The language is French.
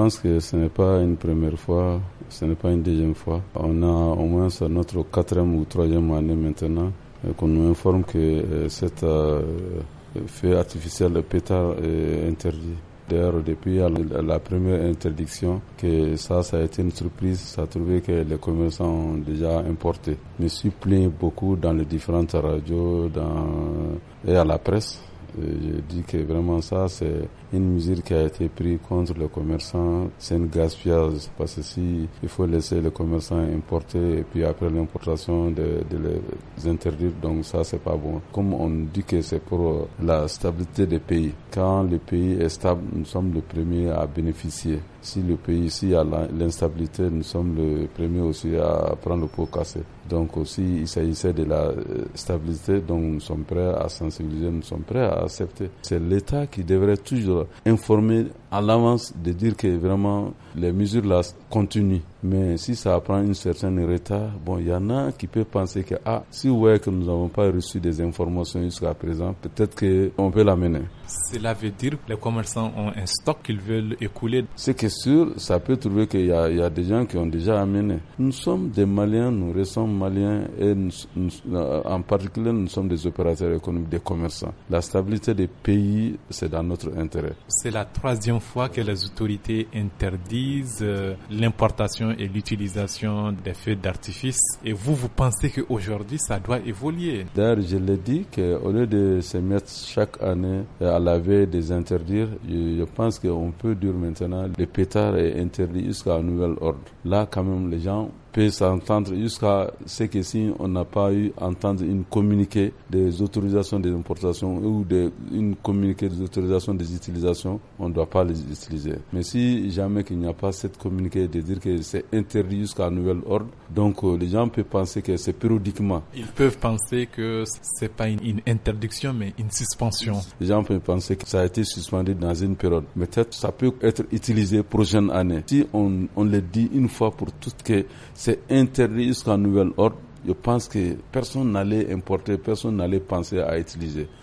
pense que ce n'est pas une première fois, ce n'est pas une deuxième fois. On a au moins notre 4e ou 3e année maintenant qu'on nous informe que cet feu artificiel, le pétard, est interdit. D'ailleurs, depuis la première interdiction, que ça a été une surprise, ça a trouvé que les commerçants ont déjà importé. Je me suis plaint beaucoup dans les différentes radios et à la presse. Je dis que vraiment ça, c'est une mesure qui a été prise contre les commerçants. C'est une gaspillage parce que si il faut laisser les commerçants importer et puis après l'importation de les interdire, donc ça c'est pas bon. Comme on dit que c'est pour la stabilité des pays. Quand le pays est stable, nous sommes les premiers à bénéficier. Si le pays ici a l'instabilité, nous sommes les premiers aussi à prendre le pot cassé. Donc aussi, il s'agissait de la stabilité, donc nous sommes prêts à sensibiliser, nous sommes prêts à accepter. C'est l'État qui devrait toujours informer à l'avance de dire que vraiment les mesures là continuent. Mais si ça prend une certaine retard, bon, il y en a qui peuvent penser que si vous voyez que nous n'avons pas reçu des informations jusqu'à présent, peut-être qu'on peut l'amener. Cela veut dire que les commerçants ont un stock qu'ils veulent écouler. Ce qui est sûr, ça peut trouver qu'il y a des gens qui ont déjà amené. Nous sommes des Maliens, nous restons Maliens et en particulier nous sommes des opérateurs économiques, des commerçants. La stabilité des pays, c'est dans notre intérêt. C'est la 3e fois que les autorités interdisent l'importation et l'utilisation des feux d'artifice. Et vous pensez qu'aujourd'hui, ça doit évoluer. D'ailleurs, je l'ai dit qu'au lieu de se mettre chaque année à la veille des interdire, je pense qu'on peut dire maintenant le pétard est interdit jusqu'à un nouvel ordre. Là, quand même, les gens peut s'entendre jusqu'à ce que si on n'a pas eu entendre une communiqué des autorisations des importations ou une communiqué des autorisations des utilisations, on ne doit pas les utiliser. Mais si jamais qu'il n'y a pas cette communiqué de dire que c'est interdit jusqu'à un nouvel ordre, donc les gens peuvent penser que c'est périodiquement. Ils peuvent penser que c'est pas une interdiction mais une suspension. Les gens peuvent penser que ça a été suspendu dans une période. Mais peut-être ça peut être utilisé prochaine année. Si on le dit une fois pour toutes que c'est interdit jusqu'à un nouvel ordre, je pense que personne n'allait importer, personne n'allait penser à utiliser.